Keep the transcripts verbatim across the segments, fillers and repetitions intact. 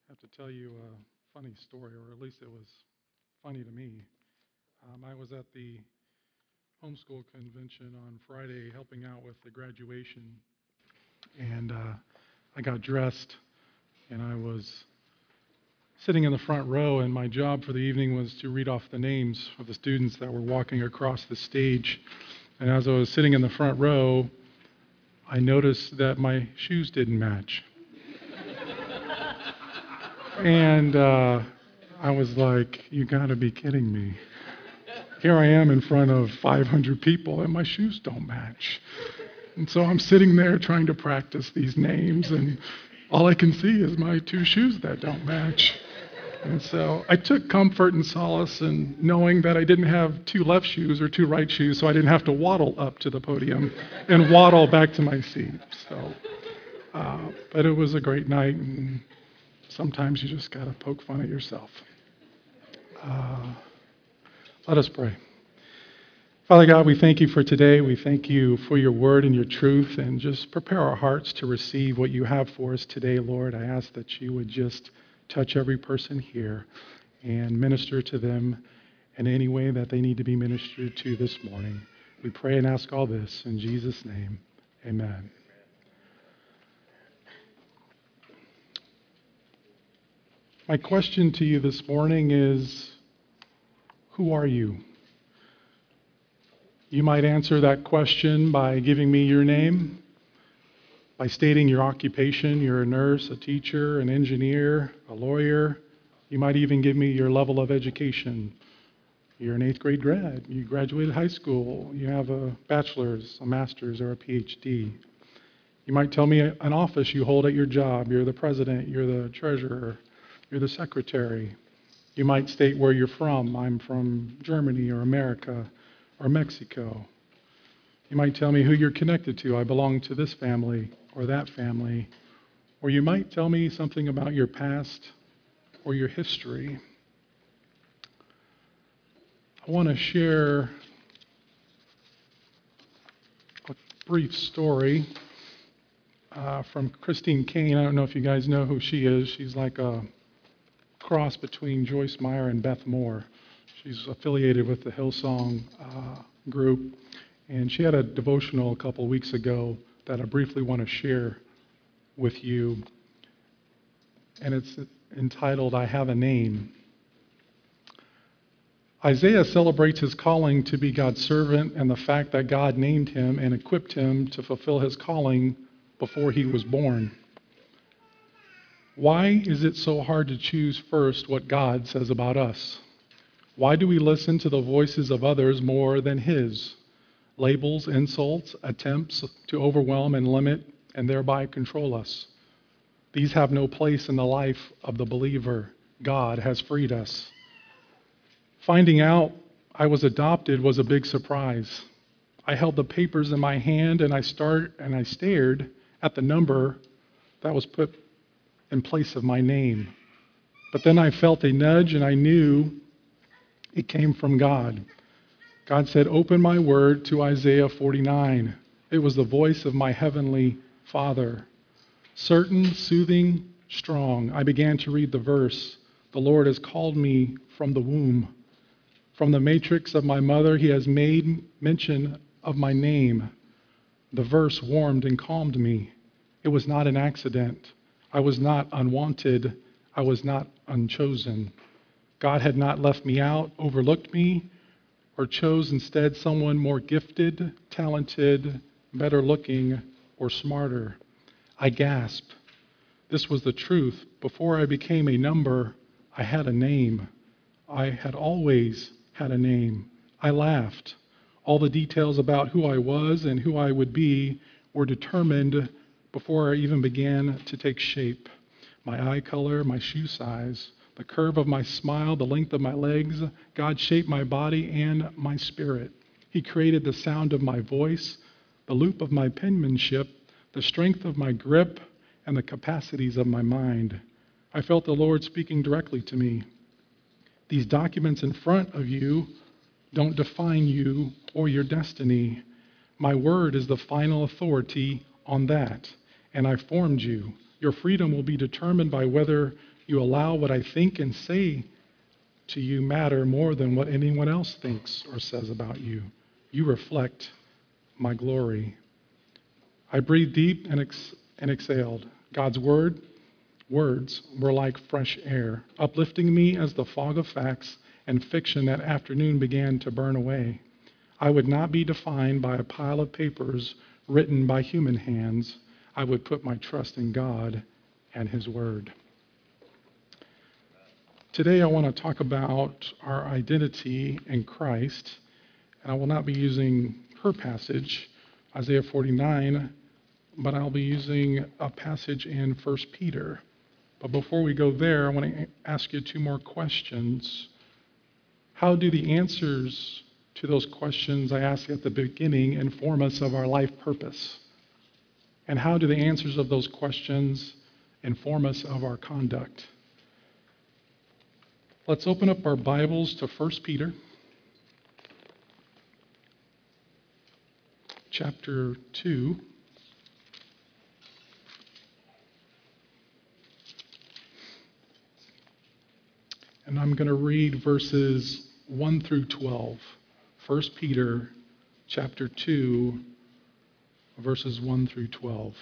have to tell you a funny story, or at least it was funny to me. Um, I was at the homeschool convention on Friday helping out with the graduation, and uh, I got dressed and I was sitting in the front row, and my job for the evening was to read off the names of the students that were walking across the stage. And as I was sitting in the front row, I noticed that my shoes didn't match. And uh, I was like, you gotta be kidding me. Here I am in front of five hundred people and my shoes don't match. And so I'm sitting there trying to practice these names, and all I can see is my two shoes that don't match. And so I took comfort and solace in knowing that I didn't have two left shoes or two right shoes, so I didn't have to waddle up to the podium and waddle back to my seat. So, uh, but it was a great night, and sometimes you just got to poke fun at yourself. Uh, let us pray. Father God, we thank you for today. We thank you for your word and your truth, and just prepare our hearts to receive what you have for us today, Lord. I ask that you would just touch every person here and minister to them in any way that they need to be ministered to this morning. We pray and ask all this in Jesus' name. Amen. My question to you this morning is, who are you? You might answer that question by giving me your name, by stating your occupation. You're a nurse, a teacher, an engineer, a lawyer. You might even give me your level of education. You're an eighth grade grad. You graduated high school. You have a bachelor's, a master's, or a P H D. You might tell me an office you hold at your job. You're the president, you're the treasurer, you're the secretary. You might state where you're from. I'm from Germany or America or Mexico. You might tell me who you're connected to. I belong to this family or that family. Or you might tell me something about your past or your history. I want to share a brief story uh, from Christine Kane. I don't know if you guys know who she is. She's like a cross between Joyce Meyer and Beth Moore. She's affiliated with the Hillsong uh, group. And she had a devotional a couple weeks ago that I briefly want to share with you. And it's entitled, I Have a Name. Isaiah celebrates his calling to be God's servant and the fact that God named him and equipped him to fulfill his calling before he was born. Why is it so hard to choose first what God says about us? Why do we listen to the voices of others more than his? Labels, insults, attempts to overwhelm and limit and thereby control us. These have no place in the life of the believer. God has freed us. Finding out I was adopted was a big surprise. I held the papers in my hand and I start and I stared at the number that was put in place of my name. But then I felt a nudge and I knew it came from God. God said, open my word to Isaiah forty-nine. It was the voice of my heavenly Father. Certain, soothing, strong. I began to read the verse. The Lord has called me from the womb. From the matrix of my mother, he has made mention of my name. The verse warmed and calmed me. It was not an accident. I was not unwanted. I was not unchosen. God had not left me out, overlooked me, or chose instead someone more gifted, talented, better looking, or smarter. I gasped. This was the truth. Before I became a number, I had a name. I had always had a name. I laughed. All the details about who I was and who I would be were determined before I even began to take shape. My eye color, my shoe size, the curve of my smile, the length of my legs. God shaped my body and my spirit. He created the sound of my voice, the loop of my penmanship, the strength of my grip, and the capacities of my mind. I felt the Lord speaking directly to me. These documents in front of you don't define you or your destiny. My word is the final authority on that, and I formed you. Your freedom will be determined by whether You allow what I think and say to you matter more than what anyone else thinks or says about you. You reflect my glory. I breathed deep and, ex- and exhaled. God's word, words were like fresh air, uplifting me as the fog of facts and fiction that afternoon began to burn away. I would not be defined by a pile of papers written by human hands. I would put my trust in God and His Word. Today I want to talk about our identity in Christ, and I will not be using her passage, Isaiah forty-nine, but I'll be using a passage in First Peter. But before we go there, I want to ask you two more questions. How do the answers to those questions I asked at the beginning inform us of our life purpose? And how do the answers of those questions inform us of our conduct? Let's open up our Bibles to First Peter, chapter two. And I'm going to read verses one through twelve. First Peter, chapter two, verses one through twelve.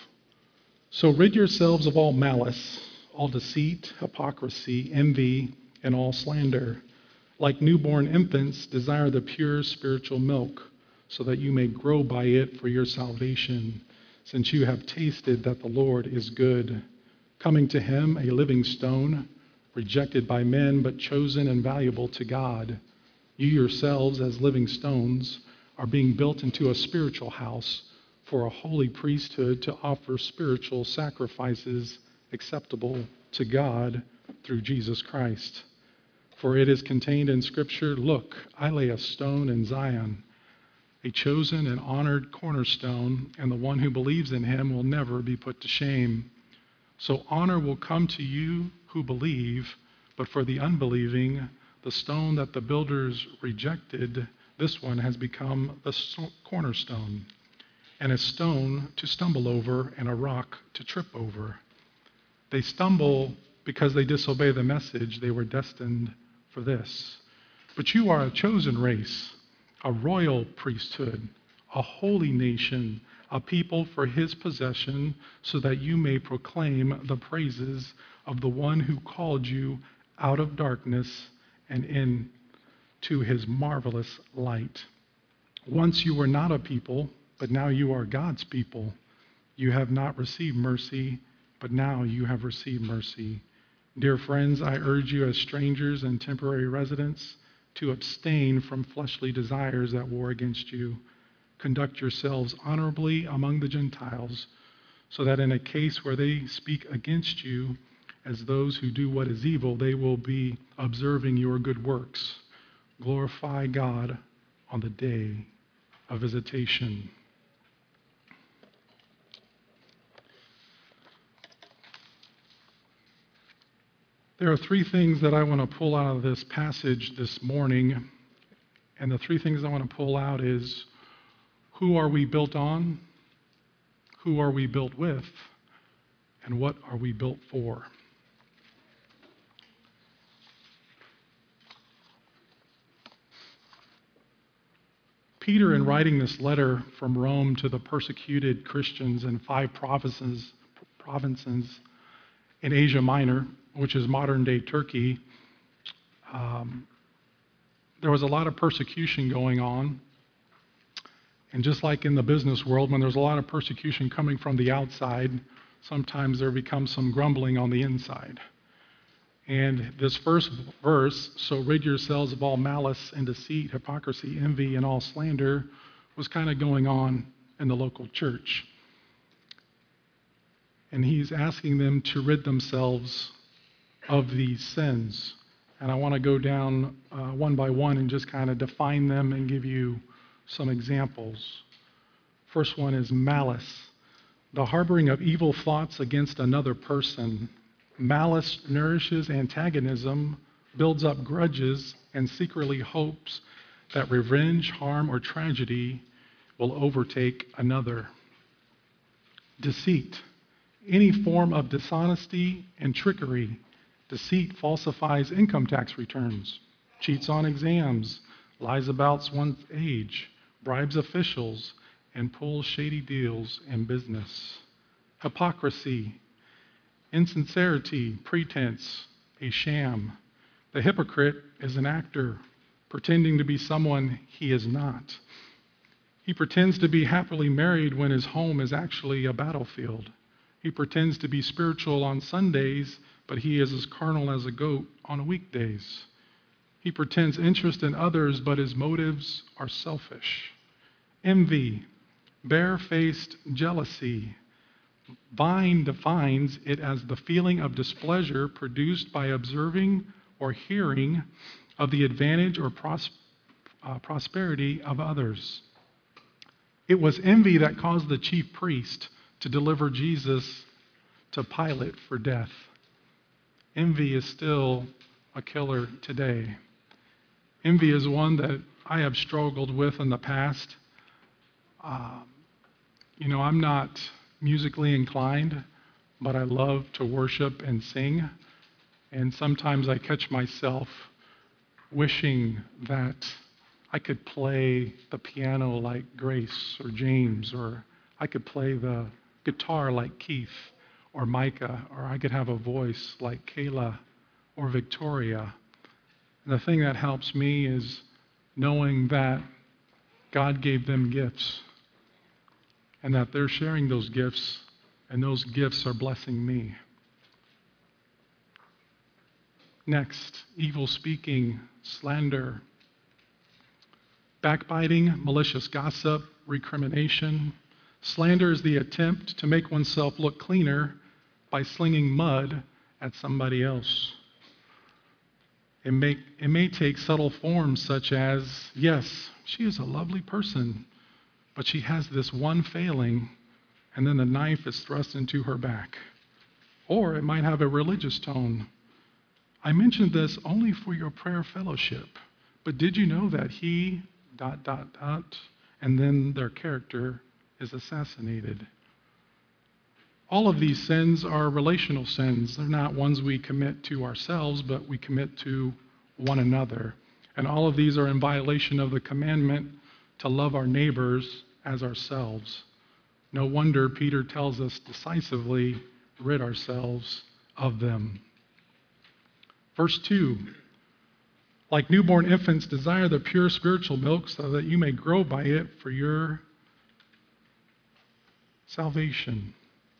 So rid yourselves of all malice, all deceit, hypocrisy, envy, and all slander. Like newborn infants, desire the pure spiritual milk, so that you may grow by it for your salvation, since you have tasted that the Lord is good. Coming to Him, a living stone, rejected by men, but chosen and valuable to God. You yourselves, as living stones, are being built into a spiritual house for a holy priesthood to offer spiritual sacrifices acceptable to God through Jesus Christ. For it is contained in Scripture, look, I lay a stone in Zion, a chosen and honored cornerstone, and the one who believes in Him will never be put to shame. So honor will come to you who believe, but for the unbelieving, the stone that the builders rejected, this one has become the cornerstone, and a stone to stumble over and a rock to trip over. They stumble because they disobey the message. They were destined for this. But you are a chosen race, a royal priesthood, a holy nation, a people for His possession, so that you may proclaim the praises of the one who called you out of darkness and into His marvelous light. Once you were not a people, but now you are God's people. You have not received mercy, but now you have received mercy. Dear friends, I urge you as strangers and temporary residents to abstain from fleshly desires that war against you. Conduct yourselves honorably among the Gentiles, so that in a case where they speak against you as those who do what is evil, they will be observing your good works. Glorify God on the day of visitation. There are three things that I want to pull out of this passage this morning, and the three things I want to pull out is, who are we built on? Who are we built with? And what are we built for? Peter, in writing this letter from Rome to the persecuted Christians in five provinces, provinces in Asia Minor, which is modern-day Turkey, um, there was a lot of persecution going on. And just like in the business world, when there's a lot of persecution coming from the outside, sometimes there becomes some grumbling on the inside. And this first verse, so rid yourselves of all malice and deceit, hypocrisy, envy, and all slander, was kind of going on in the local church. And he's asking them to rid themselves of these sins. And I want to go down uh, one by one and just kind of define them and give you some examples. First one is malice, the harboring of evil thoughts against another person. Malice nourishes antagonism, builds up grudges, and secretly hopes that revenge, harm, or tragedy will overtake another. Deceit, any form of dishonesty and trickery Deceit falsifies income tax returns, cheats on exams, lies about one's age, bribes officials, and pulls shady deals in business. Hypocrisy, insincerity, pretense, a sham. The hypocrite is an actor pretending to be someone he is not. He pretends to be happily married when his home is actually a battlefield. He pretends to be spiritual on Sundays, but he is as carnal as a goat on weekdays. He pretends interest in others, but his motives are selfish. Envy, bare-faced jealousy. Vine defines it as the feeling of displeasure produced by observing or hearing of the advantage or pros- uh, prosperity of others. It was envy that caused the chief priest to deliver Jesus to Pilate for death. Envy is still a killer today. Envy is one that I have struggled with in the past. Uh, you know, I'm not musically inclined, but I love to worship and sing. And sometimes I catch myself wishing that I could play the piano like Grace or James, or I could play the guitar like Keith or Micah, or I could have a voice like Kayla or Victoria. And the thing that helps me is knowing that God gave them gifts and that they're sharing those gifts, and those gifts are blessing me. Next, evil speaking, slander, backbiting, malicious gossip, recrimination. Slander is the attempt to make oneself look cleaner by slinging mud at somebody else. It may, it may take subtle forms such as, yes, she is a lovely person, but she has this one failing, and then the knife is thrust into her back. Or it might have a religious tone. I mentioned this only for your prayer fellowship, but did you know that he, dot, dot, dot, and then their character is assassinated? All of these sins are relational sins. They're not ones we commit to ourselves, but we commit to one another. And all of these are in violation of the commandment to love our neighbors as ourselves. No wonder Peter tells us decisively, rid ourselves of them. Verse two, like newborn infants, desire the pure spiritual milk so that you may grow by it for your salvation.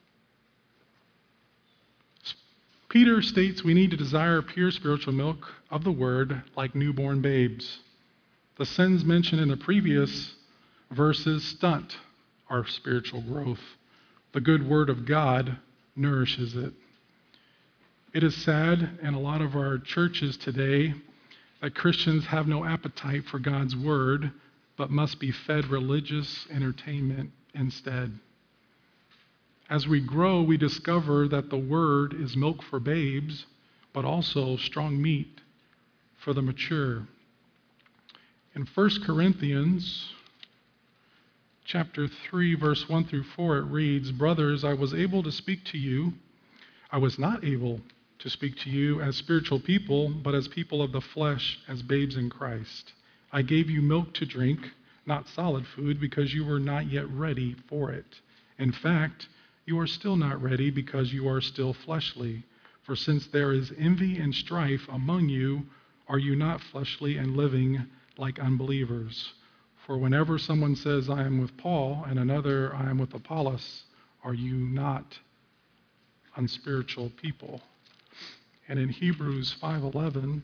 Peter states we need to desire pure spiritual milk of the word like newborn babes. The sins mentioned in the previous verses stunt our spiritual growth. The good word of God nourishes it. It is sad in a lot of our churches today that Christians have no appetite for God's word, but must be fed religious entertainment instead. As we grow, we discover that the word is milk for babes, but also strong meat for the mature. In First Corinthians chapter three, verse one through four, it reads, "Brothers, I was able to speak to you. I was not able to speak to you as spiritual people, but as people of the flesh, as babes in Christ. I gave you milk to drink, not solid food, because you were not yet ready for it. In fact, you are still not ready because you are still fleshly. For since there is envy and strife among you, are you not fleshly and living like unbelievers? For whenever someone says, I am with Paul, and another, I am with Apollos, are you not unspiritual people?" And in Hebrews five eleven,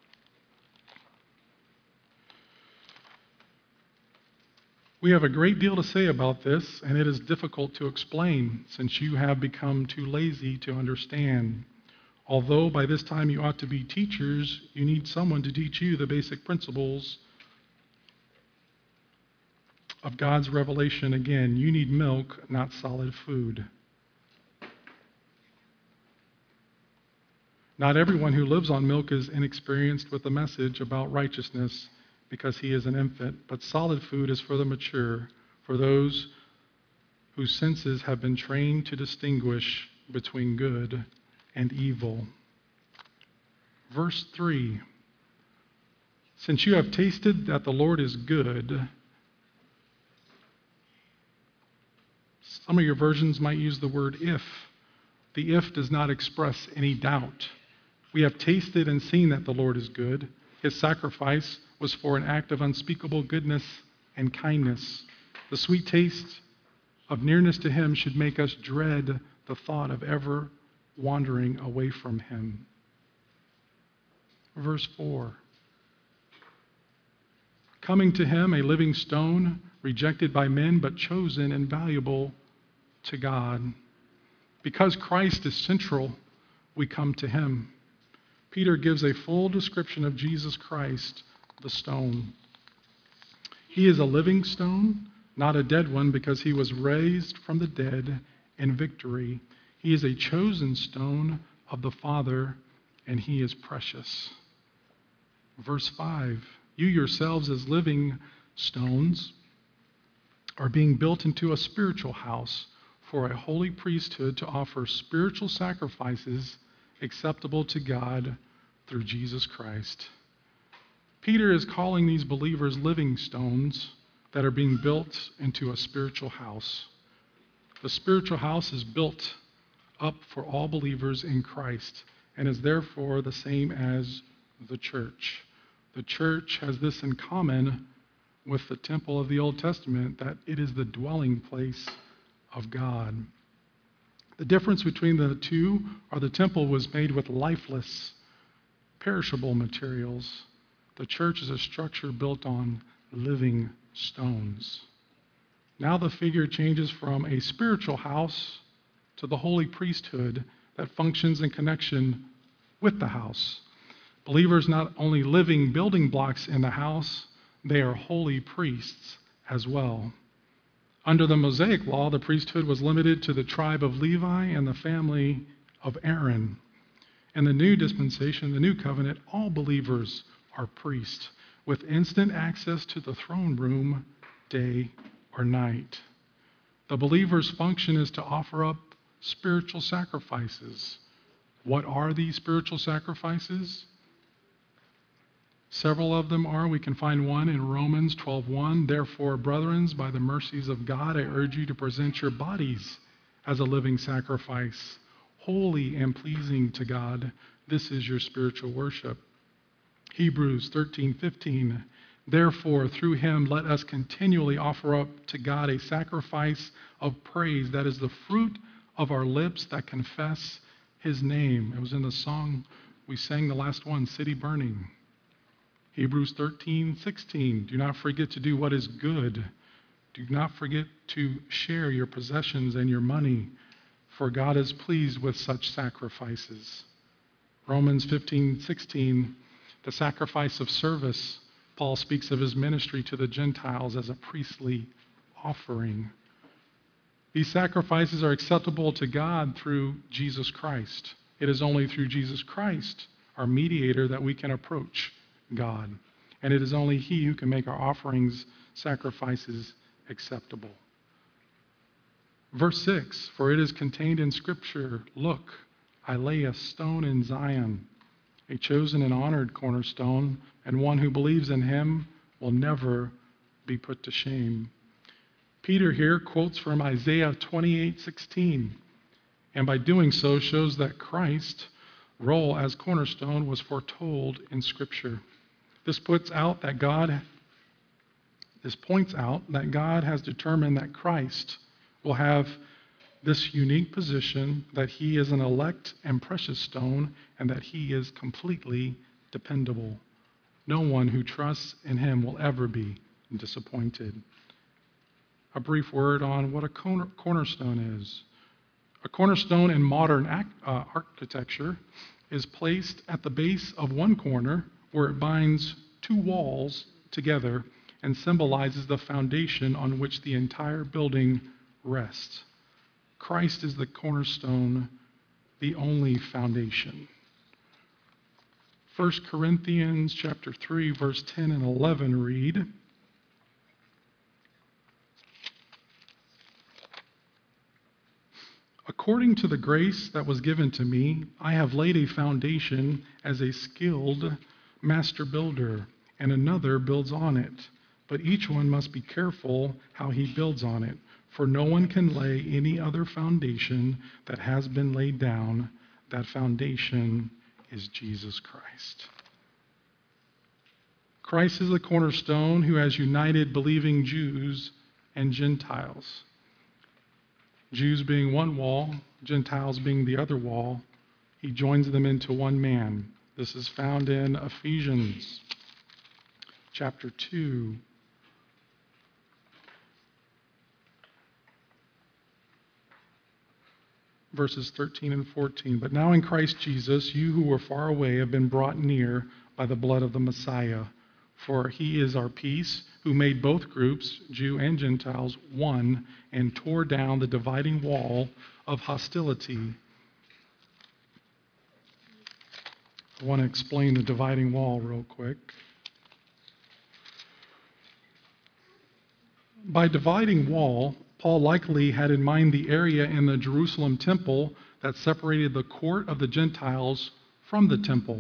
we have a great deal to say about this, and it is difficult to explain since you have become too lazy to understand. Although by this time you ought to be teachers, you need someone to teach you the basic principles of God's revelation. Again, you need milk, not solid food. Not everyone who lives on milk is inexperienced with the message about righteousness because he is an infant, but solid food is for the mature, for those whose senses have been trained to distinguish between good and evil. Verse three, since you have tasted that the Lord is good. Some of your versions might use the word if. The if does not express any doubt. We have tasted and seen that the Lord is good. His sacrifice was for an act of unspeakable goodness and kindness. The sweet taste of nearness to him should make us dread the thought of ever wandering away from him. Verse four. Coming to him, a living stone, rejected by men, but chosen and valuable to God. Because Christ is central, we come to him. Peter gives a full description of Jesus Christ, the stone. He is a living stone, not a dead one, because he was raised from the dead in victory. He is a chosen stone of the Father, and he is precious. Verse five, you yourselves as living stones are being built into a spiritual house for a holy priesthood to offer spiritual sacrifices acceptable to God through Jesus Christ. Peter is calling these believers living stones that are being built into a spiritual house. The spiritual house is built up for all believers in Christ and is therefore the same as the church. The church has this in common with the temple of the Old Testament, that it is the dwelling place of God. The difference between the two are the temple was made with lifeless, perishable materials. The church is a structure built on living stones. Now the figure changes from a spiritual house to the holy priesthood that functions in connection with the house. Believers not only living building blocks in the house, they are holy priests as well. Under the Mosaic law, the priesthood was limited to the tribe of Levi and the family of Aaron. In the new dispensation, the new covenant, all believers are priests with instant access to the throne room day or night. The believer's function is to offer up spiritual sacrifices. What are these spiritual sacrifices? Several of them are. We can find one in Romans twelve one. Therefore, brethren, by the mercies of God, I urge you to present your bodies as a living sacrifice, holy and pleasing to God. This is your spiritual worship. Hebrews thirteen fifteen. Therefore, through him, let us continually offer up to God a sacrifice of praise that is the fruit of our lips that confess his name. It was in the song we sang, the last one, City Burning. Hebrews thirteen sixteen, do not forget to do what is good. Do not forget to share your possessions and your money, for God is pleased with such sacrifices. Romans fifteen sixteen, the sacrifice of service. Paul speaks of his ministry to the Gentiles as a priestly offering. These sacrifices are acceptable to God through Jesus Christ. It is only through Jesus Christ, our mediator, that we can approach God. And it is only he who can make our offerings, sacrifices acceptable. Verse six, for it is contained in Scripture, look, I lay a stone in Zion, a chosen and honored cornerstone, and one who believes in him will never be put to shame. Peter here quotes from Isaiah twenty-eight sixteen, and by doing so shows that Christ's role as cornerstone was foretold in Scripture. This puts out that God, this points out that God has determined that Christ will have this unique position, that he is an elect and precious stone, and that he is completely dependable. No one who trusts in him will ever be disappointed. A brief word on what a corner, cornerstone is. A cornerstone in modern ac- uh, architecture is placed at the base of one corner where it binds two walls together and symbolizes the foundation on which the entire building rests. Christ is the cornerstone, the only foundation. First Corinthians chapter three, verse ten and eleven read, According to the grace that was given to me, I have laid a foundation as a skilled master builder, and another builds on it. But each one must be careful how he builds on it, for no one can lay any other foundation that has been laid down. That foundation is Jesus Christ. Christ is the cornerstone who has united believing Jews and Gentiles. Jews being one wall, Gentiles being the other wall, he joins them into one man. This is found in Ephesians chapter two. Verses thirteen and fourteen. But now in Christ Jesus, you who were far away have been brought near by the blood of the Messiah. For he is our peace, who made both groups, Jew and Gentiles, one, and tore down the dividing wall of hostility. I want to explain the dividing wall real quick. By dividing wall, Paul likely had in mind the area in the Jerusalem temple that separated the court of the Gentiles from the temple.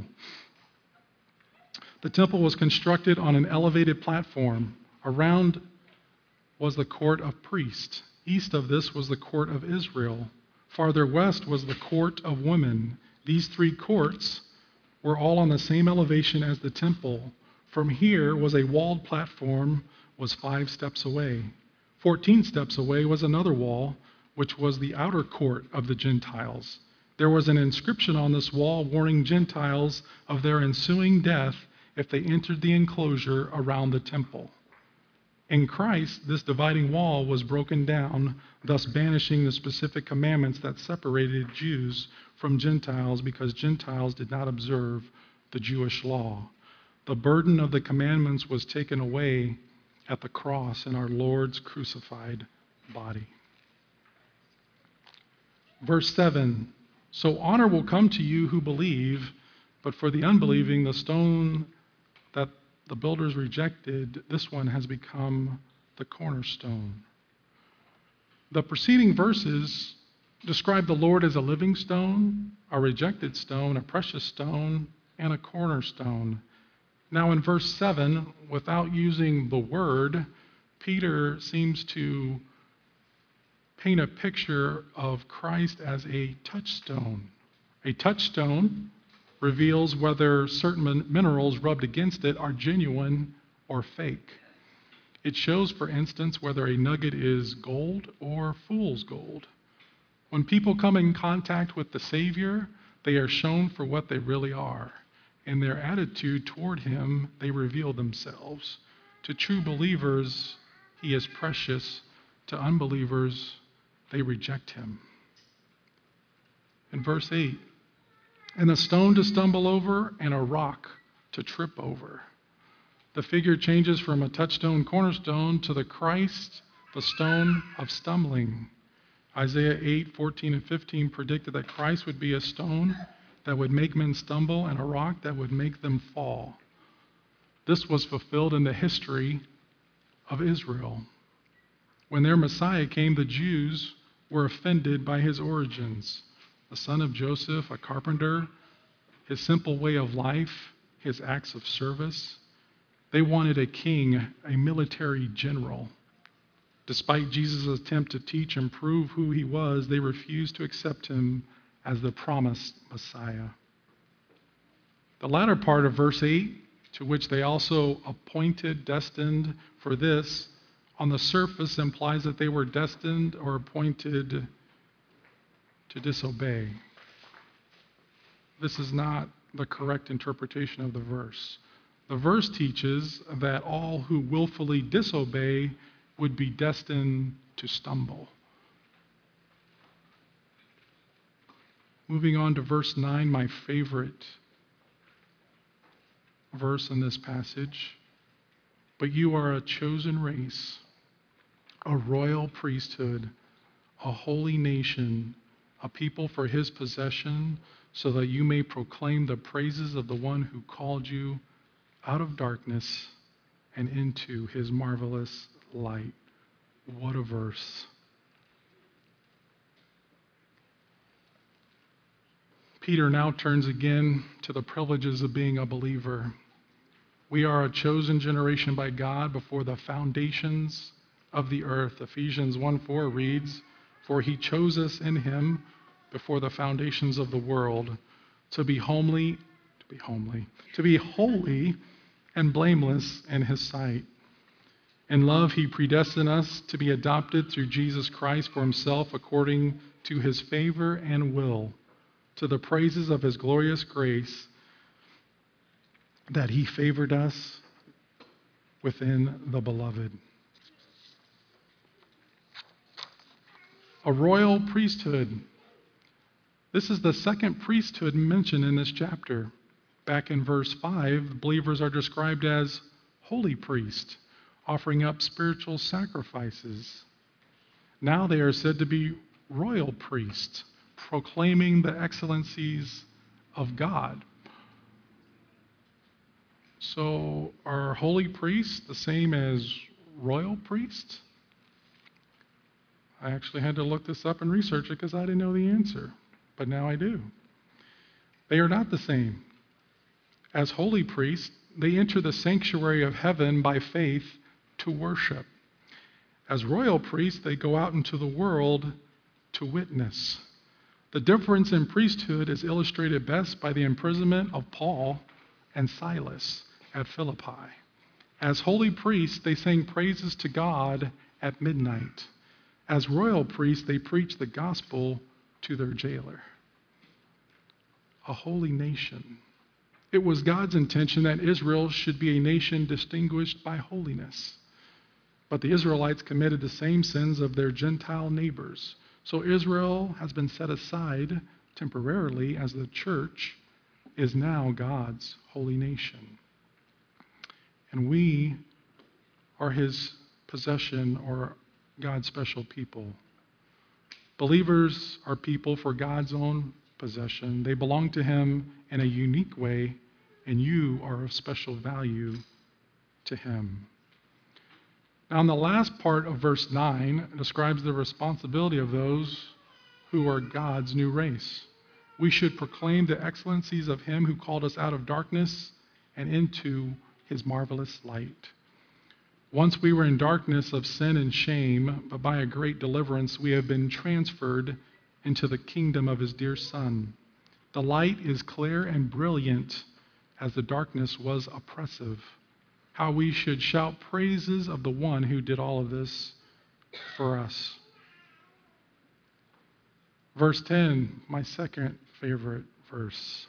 The temple was constructed on an elevated platform. Around was the court of priests. East of this was the court of Israel. Farther west was the court of women. These three courts were all on the same elevation as the temple. From here was a walled platform, was five steps away. Fourteen steps away was another wall, which was the outer court of the Gentiles. There was an inscription on this wall warning Gentiles of their ensuing death if they entered the enclosure around the temple. In Christ, this dividing wall was broken down, thus banishing the specific commandments that separated Jews from Gentiles because Gentiles did not observe the Jewish law. The burden of the commandments was taken away at the cross in our Lord's crucified body. Verse seven, so honor will come to you who believe, but for the unbelieving, the stone that the builders rejected, this one has become the cornerstone. The preceding verses describe the Lord as a living stone, a rejected stone, a precious stone, and a cornerstone. Now in verse seven, without using the word, Peter seems to paint a picture of Christ as a touchstone. A touchstone reveals whether certain minerals rubbed against it are genuine or fake. It shows, for instance, whether a nugget is gold or fool's gold. When people come in contact with the Savior, they are shown for what they really are. In their attitude toward him, they reveal themselves. To true believers, he is precious. To unbelievers, they reject him. In verse eight, and a stone to stumble over and a rock to trip over. The figure changes from a touchstone cornerstone to the Christ, the stone of stumbling. Isaiah eight, fourteen and fifteen predicted that Christ would be a stone that would make men stumble and a rock that would make them fall. This was fulfilled in the history of Israel. When their Messiah came, the Jews were offended by his origins. The son of Joseph, a carpenter, his simple way of life, his acts of service. They wanted a king, a military general. Despite Jesus' attempt to teach and prove who he was, they refused to accept him as the promised Messiah. The latter part of verse eight, to which they also appointed, destined for this, on the surface implies that they were destined or appointed to disobey. This is not the correct interpretation of the verse. The verse teaches that all who willfully disobey would be destined to stumble. Moving on to verse nine, my favorite verse in this passage. But you are a chosen race, a royal priesthood, a holy nation, a people for his possession, so that you may proclaim the praises of the one who called you out of darkness and into his marvelous light. What a verse. Peter now turns again to the privileges of being a believer. We are a chosen generation by God before the foundations of the earth. Ephesians one four reads, "For he chose us in him before the foundations of the world to be homely, to be homely, to be holy and blameless in his sight. In love, he predestined us to be adopted through Jesus Christ for himself according to his favor and will, to the praises of his glorious grace that he favored us within the beloved." A royal priesthood. This is the second priesthood mentioned in this chapter. Back in verse five, believers are described as holy priests, offering up spiritual sacrifices. Now they are said to be royal priests, proclaiming the excellencies of God. So are holy priests the same as royal priests? I actually had to look this up and research it because I didn't know the answer, but now I do. They are not the same. As holy priests, they enter the sanctuary of heaven by faith to worship. As royal priests, they go out into the world to witness. The difference in priesthood is illustrated best by the imprisonment of Paul and Silas at Philippi. As holy priests, they sang praises to God at midnight. As royal priests, they preached the gospel to their jailer. A holy nation. It was God's intention that Israel should be a nation distinguished by holiness. But the Israelites committed the same sins of their Gentile neighbors. So Israel has been set aside temporarily as the church is now God's holy nation. And we are his possession or God's special people. Believers are people for God's own possession. They belong to him in a unique way, and you are of special value to him. Now, in the last part of verse nine, it describes the responsibility of those who are God's new race. We should proclaim the excellencies of him who called us out of darkness and into his marvelous light. Once we were in darkness of sin and shame, but by a great deliverance we have been transferred into the kingdom of his dear Son. The light is clear and brilliant as the darkness was oppressive. How we should shout praises of the one who did all of this for us. Verse ten, my second favorite verse.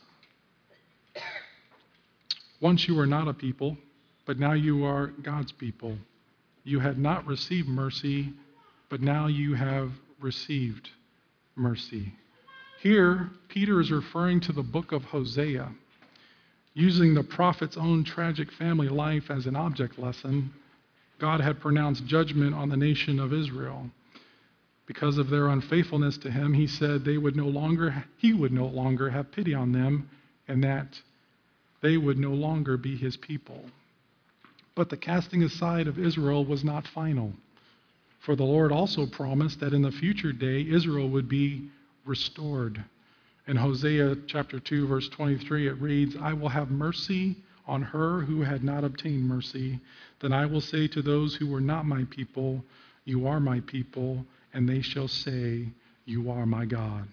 Once you were not a people, but now you are God's people. You had not received mercy, but now you have received mercy. Here, Peter is referring to the book of Hosea. Using the prophet's own tragic family life as an object lesson, God had pronounced judgment on the nation of Israel. Because of their unfaithfulness to him, he said they would no longer, he would no longer have pity on them, and that they would no longer be his people. But the casting aside of Israel was not final. For the Lord also promised that in the future day, Israel would be restored. In Hosea chapter two, verse twenty-three, it reads, I will have mercy on her who had not obtained mercy. Then I will say to those who were not my people, you are my people, and they shall say, you are my God.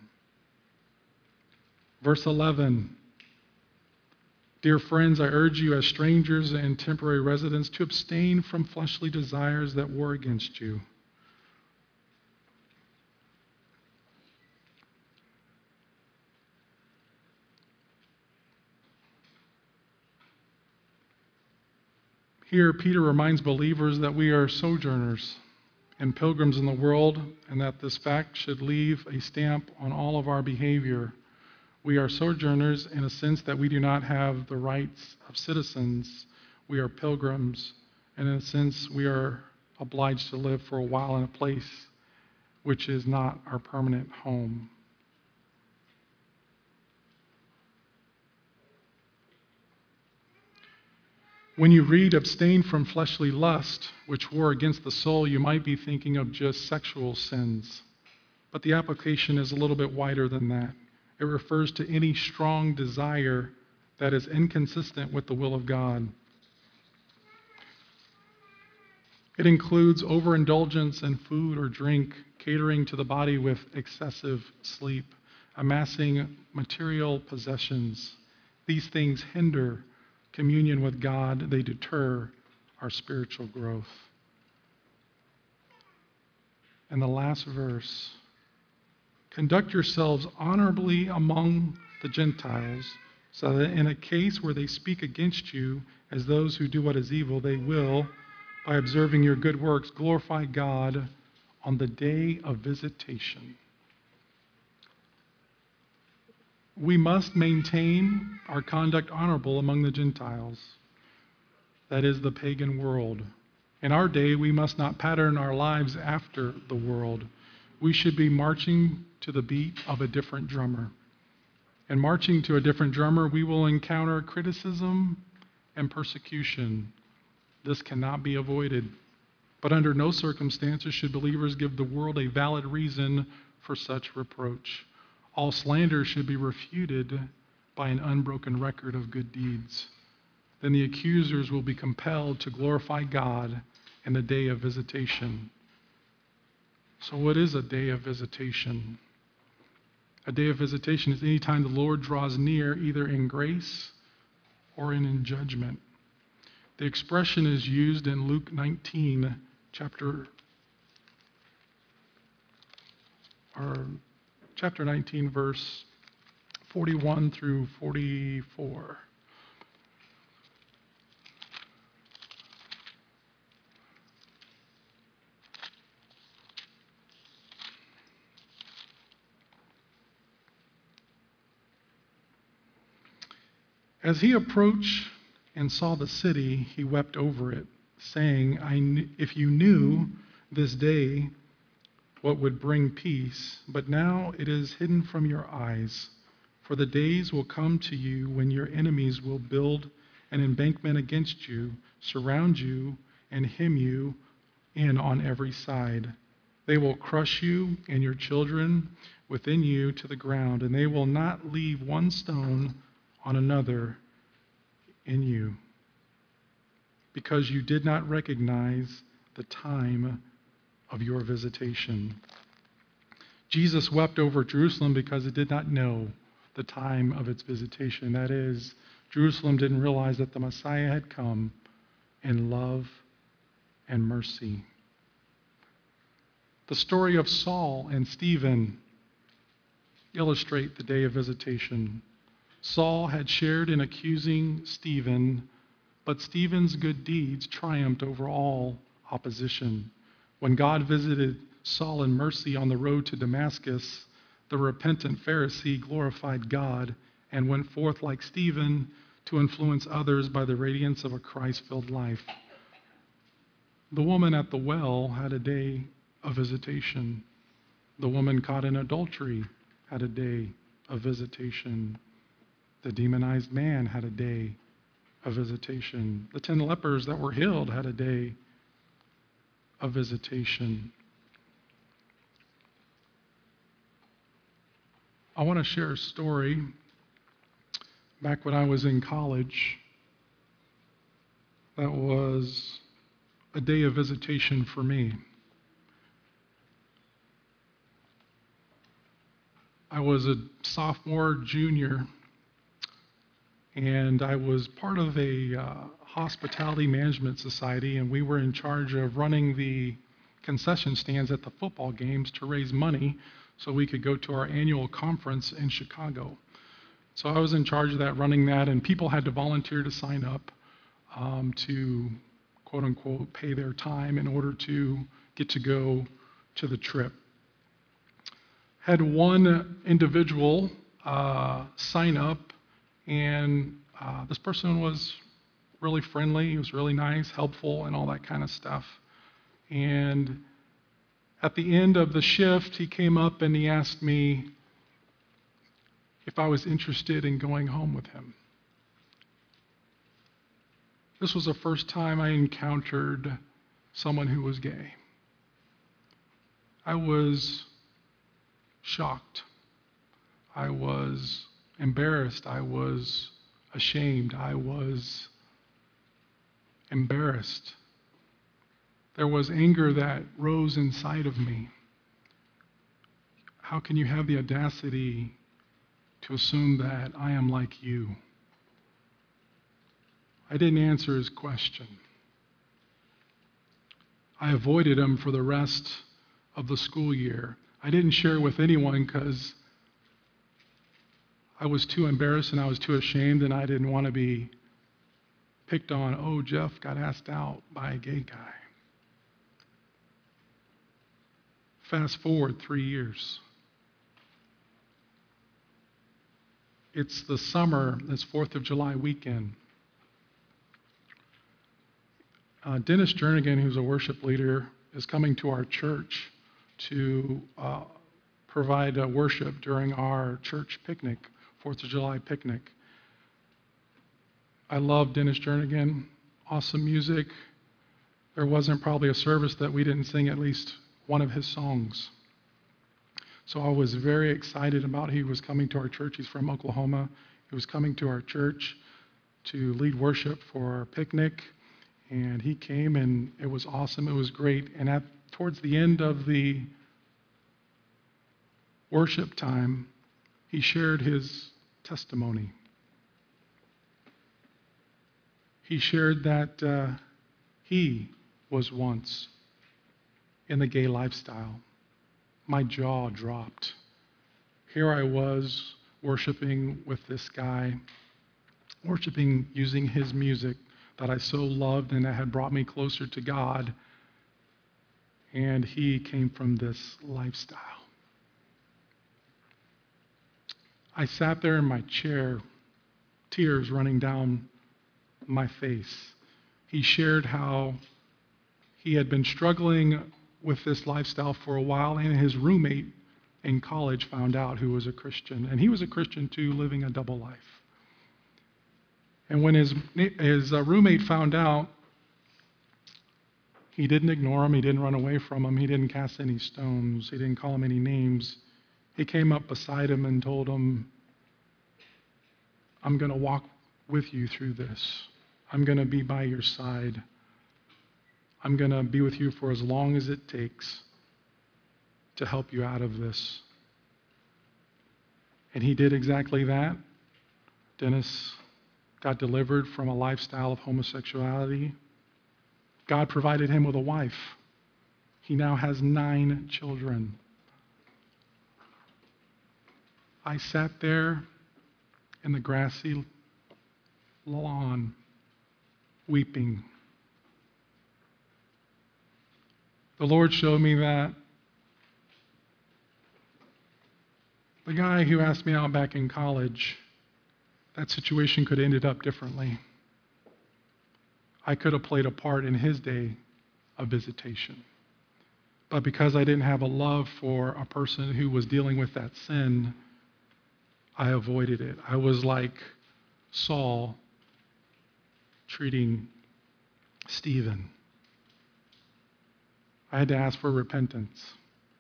Verse eleven, dear friends, I urge you as strangers and temporary residents to abstain from fleshly desires that war against you. Here, Peter reminds believers that we are sojourners and pilgrims in the world, and that this fact should leave a stamp on all of our behavior. We are sojourners in a sense that we do not have the rights of citizens. We are pilgrims, and in a sense, we are obliged to live for a while in a place which is not our permanent home. When you read abstain from fleshly lust, which war against the soul, you might be thinking of just sexual sins. But the application is a little bit wider than that. It refers to any strong desire that is inconsistent with the will of God. It includes overindulgence in food or drink, catering to the body with excessive sleep, amassing material possessions. These things hinder communion with God. They deter our spiritual growth. And the last verse, conduct yourselves honorably among the Gentiles, so that in a case where they speak against you as those who do what is evil, they will, by observing your good works, glorify God on the day of visitation. We must maintain our conduct honorable among the Gentiles, that is, the pagan world. In our day, we must not pattern our lives after the world. We should be marching to the beat of a different drummer. And marching to a different drummer, we will encounter criticism and persecution. This cannot be avoided. But under no circumstances should believers give the world a valid reason for such reproach. All slander should be refuted by an unbroken record of good deeds. Then the accusers will be compelled to glorify God in the day of visitation. So what is a day of visitation? A day of visitation is any time the Lord draws near, either in grace or in, in judgment. The expression is used in Luke nineteen, chapter, or chapter nineteen, verse forty-one through forty-four. As he approached and saw the city, he wept over it, saying, I kn- if you knew this day what would bring peace, but now it is hidden from your eyes. For the days will come to you when your enemies will build an embankment against you, surround you, and hem you in on every side. They will crush you and your children within you to the ground, and they will not leave one stone on another in you, because you did not recognize the time of your visitation. Jesus wept over Jerusalem because it did not know the time of its visitation. That is, Jerusalem didn't realize that the Messiah had come in love and mercy. The story of Saul and Stephen illustrate the day of visitation. Saul had shared in accusing Stephen, but Stephen's good deeds triumphed over all opposition. When God visited Saul in mercy on the road to Damascus, the repentant Pharisee glorified God and went forth like Stephen to influence others by the radiance of a Christ-filled life. The woman at the well had a day of visitation. The woman caught in adultery had a day of visitation. The demonized man had a day of visitation. The ten lepers that were healed had a day of visitation. I want to share a story. Back when I was in college, that was a day of visitation for me. I was a sophomore, junior, and I was part of a uh, hospitality management society, and we were in charge of running the concession stands at the football games to raise money so we could go to our annual conference in Chicago. So I was in charge of that, running that, and people had to volunteer to sign up um, to, quote unquote, pay their time in order to get to go to the trip. Had one individual uh, sign up, and uh, this person was really friendly, he was really nice, helpful, and all that kind of stuff. And at the end of the shift, he came up and he asked me if I was interested in going home with him. This was the first time I encountered someone who was gay. I was shocked. I was embarrassed. I was ashamed. I was embarrassed. There was anger that rose inside of me. How can you have the audacity to assume that I am like you? I didn't answer his question. I avoided him for the rest of the school year. I didn't share with anyone because I was too embarrassed and I was too ashamed, and I didn't want to be picked on. Oh, Jeff got asked out by a gay guy. Fast forward three years. It's the summer, it's fourth of July weekend. Uh, Dennis Jernigan, who's a worship leader, is coming to our church to uh, provide uh, worship during our church picnic, fourth of July picnic. I love Dennis Jernigan, awesome music. There wasn't probably a service that we didn't sing at least one of his songs. So I was very excited about he was coming to our church. He's from Oklahoma. He was coming to our church to lead worship for our picnic. And he came, and it was awesome. It was great. And at, towards the end of the worship time, he shared his testimony. He shared that uh, he was once in the gay lifestyle. My jaw dropped. Here I was worshiping with this guy, worshiping using his music that I so loved and that had brought me closer to God, and he came from this lifestyle. I sat there in my chair, tears running down my face. He shared how he had been struggling with this lifestyle for a while, and his roommate in college found out, who was a Christian. And he was a Christian too, living a double life. And when his, his uh, roommate found out, he didn't ignore him, he didn't run away from him, he didn't cast any stones, he didn't call him any names. He came up beside him and told him, I'm going to walk with you through this. I'm going to be by your side. I'm going to be with you for as long as it takes to help you out of this. And he did exactly that. Dennis got delivered from a lifestyle of homosexuality. God provided him with a wife. He now has nine children. I sat there in the grassy lawn weeping. The Lord showed me that the guy who asked me out back in college, that situation could have ended up differently. I could have played a part in his day of visitation. But because I didn't have a love for a person who was dealing with that sin, I avoided it. I was like Saul treating Stephen. I had to ask for repentance.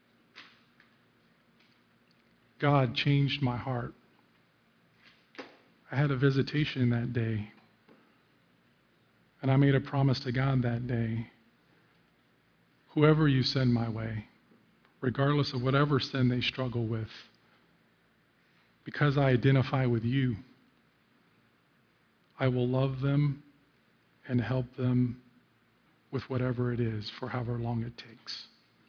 God changed my heart. I had a visitation that day, and I made a promise to God that day. Whoever you send my way, regardless of whatever sin they struggle with, because I identify with you, I will love them and help them with whatever it is for however long it takes.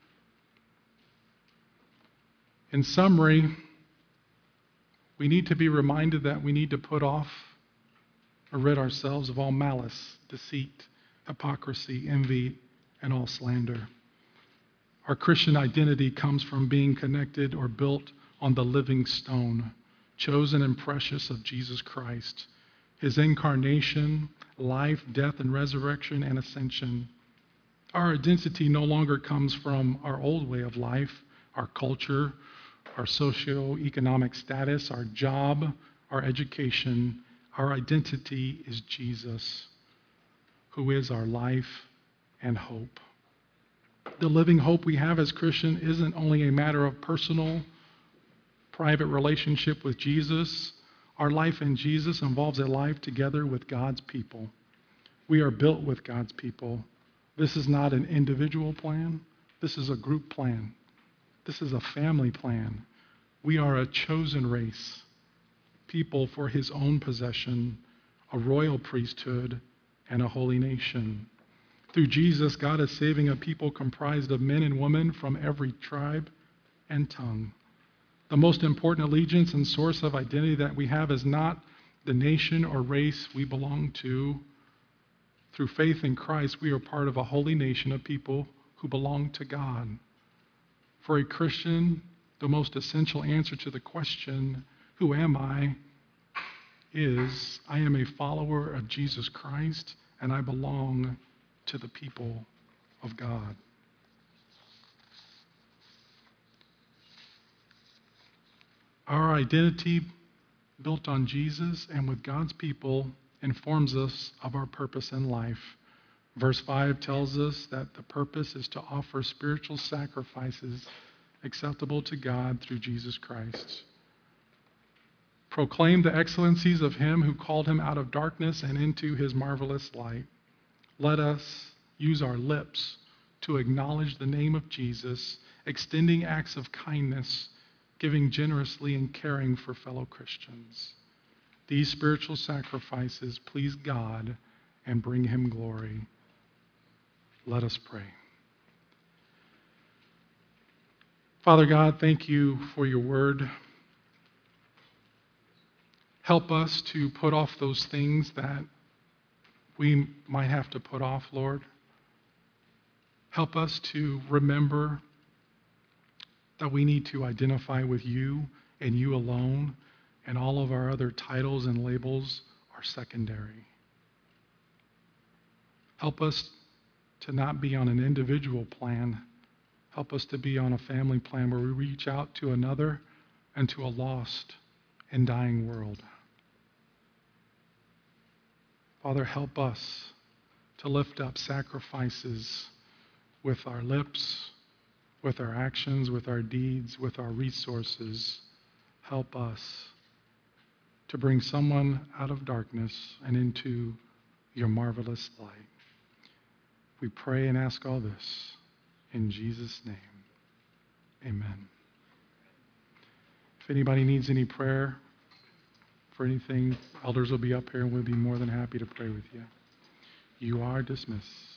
In summary, we need to be reminded that we need to put off or rid ourselves of all malice, deceit, hypocrisy, envy, and all slander. Our Christian identity comes from being connected or built on the living stone, chosen and precious of Jesus Christ, his incarnation, life, death, and resurrection, and ascension. Our identity no longer comes from our old way of life, our culture, our socioeconomic status, our job, our education. Our identity is Jesus, who is our life and hope. The living hope we have as Christians isn't only a matter of personal private relationship with Jesus. Our life in Jesus involves a life together with God's people. We are built with God's people. This is not an individual plan. This is a group plan. This is a family plan. We are a chosen race, people for his own possession, a royal priesthood, and a holy nation. Through Jesus, God is saving a people comprised of men and women from every tribe and tongue. The most important allegiance and source of identity that we have is not the nation or race we belong to. Through faith in Christ, we are part of a holy nation of people who belong to God. For a Christian, the most essential answer to the question, who am I, is I am a follower of Jesus Christ, and I belong to the people of God. Our identity, built on Jesus and with God's people, informs us of our purpose in life. Verse five tells us that the purpose is to offer spiritual sacrifices acceptable to God through Jesus Christ. Proclaim the excellencies of him who called him out of darkness and into his marvelous light. Let us use our lips to acknowledge the name of Jesus, extending acts of kindness, giving generously and caring for fellow Christians. These spiritual sacrifices please God and bring him glory. Let us pray. Father God, thank you for your word. Help us to put off those things that we might have to put off, Lord. Help us to remember that we need to identify with you and you alone, and all of our other titles and labels are secondary. Help us to not be on an individual plan. Help us to be on a family plan where we reach out to another and to a lost and dying world. Father, help us to lift up sacrifices with our lips, with our actions, with our deeds, with our resources. Help us to bring someone out of darkness and into your marvelous light. We pray and ask all this in Jesus' name. Amen. If anybody needs any prayer for anything, elders will be up here and we'll be more than happy to pray with you. You are dismissed.